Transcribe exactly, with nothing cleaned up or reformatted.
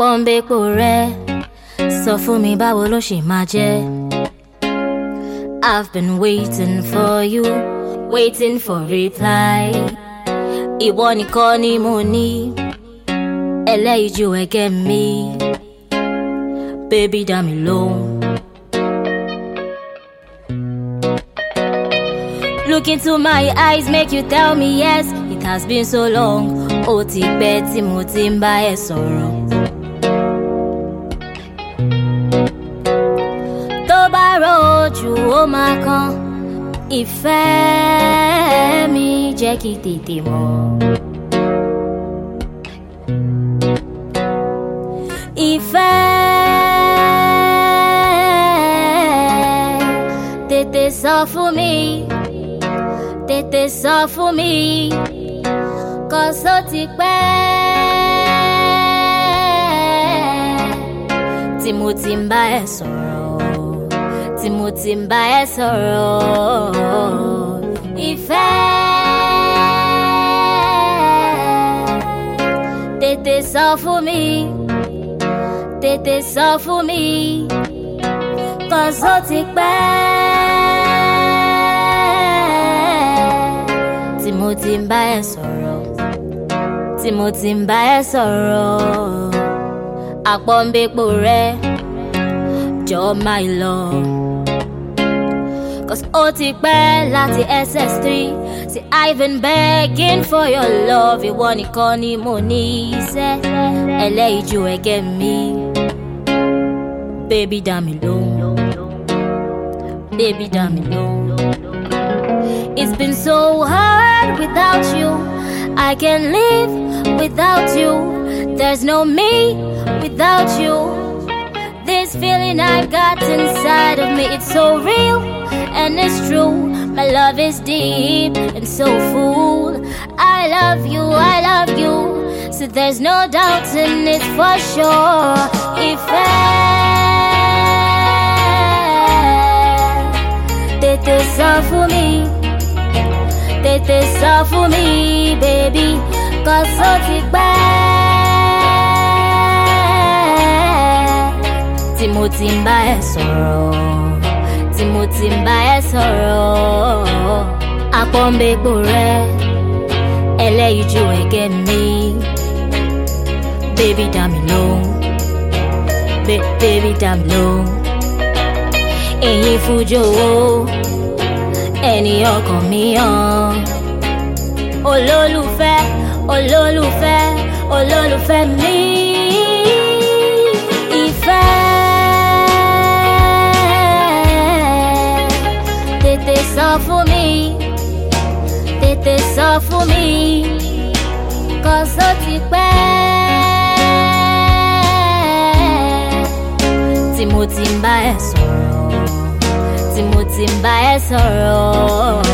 Àpọ́nbépo rẹ sọ fún mi báwo ló ṣe máa jẹ́. I've been waiting for you, waiting for reply. Ìwọ nìkan ni mo ní, ẹlẹ́yinjú ẹ̀gẹ́ mi. Baby dá mi lóhùn. Look into my eyes, make you tell me yes. It has been so long, ó ti pẹ́ tí mo ti ń bá ẹ sọ̀rọ̀. Tó bá rojú ó máa kàn, ìfẹ́ mi jẹ́ kí tètè mọ̀. Ìfẹ́ tètè sọ fún mi, tètè sọ fún mi, 'cause ó ti pẹ́ tí mo ti ń bá ẹ sọ̀rọ̀, tí mo ti ń bá ẹ sọ̀rọ̀. Ìfẹ́ tètè sọ fún mi, tètè sọ fún mi, 'cause ó ti pẹ́ tí mo ti ń bá ẹ sọ̀rọ̀, tí mo ti ń bá ẹ sọ̀rọ̀. Àpọ́nbépo rẹ jọ my love, 'cause ó ti pẹ́ láti S S three. See, I've been begging for your love. Ìwọ nìkan ni mo ní iṣẹ́, ẹlẹ́yinjú ẹ̀gẹ́ mi. Baby dá mi lóhùn, baby dá mi lóhùn. It's been so hard without you, I can't live without you. There's no me without you. This feeling I got inside of me, it's so real and it's true. My love is deep and so full. I love you, I love you, so there's no doubt in it for sure. Ìfẹ́ tètè sọ fún mi, tètè sọ fún mi, baby, 'cause ó ti pẹ́ tí mo ti ń bá ẹ sọ̀rọ̀, tí mo ti ń bá ẹ sọ̀rọ̀. Àpọ́nbépo rẹ ẹlẹ́yinjú ẹ̀gẹ́ mi. Baby dá mi lóhùn, ba- baby dá mi lóhùn. Ẹ̀yin fújòwò ẹni ọkàn mi hàn. Olólùfẹ́, olólùfẹ́, olólùfẹ́ mi. Ìfẹ́ tètè sọ fún mi, tètè sọ fún mi, 'cause ó ti pẹ́ tí mo ti ń bá ẹ sọ̀rọ̀, tí mo ti ń bá ẹ sọ̀rọ̀.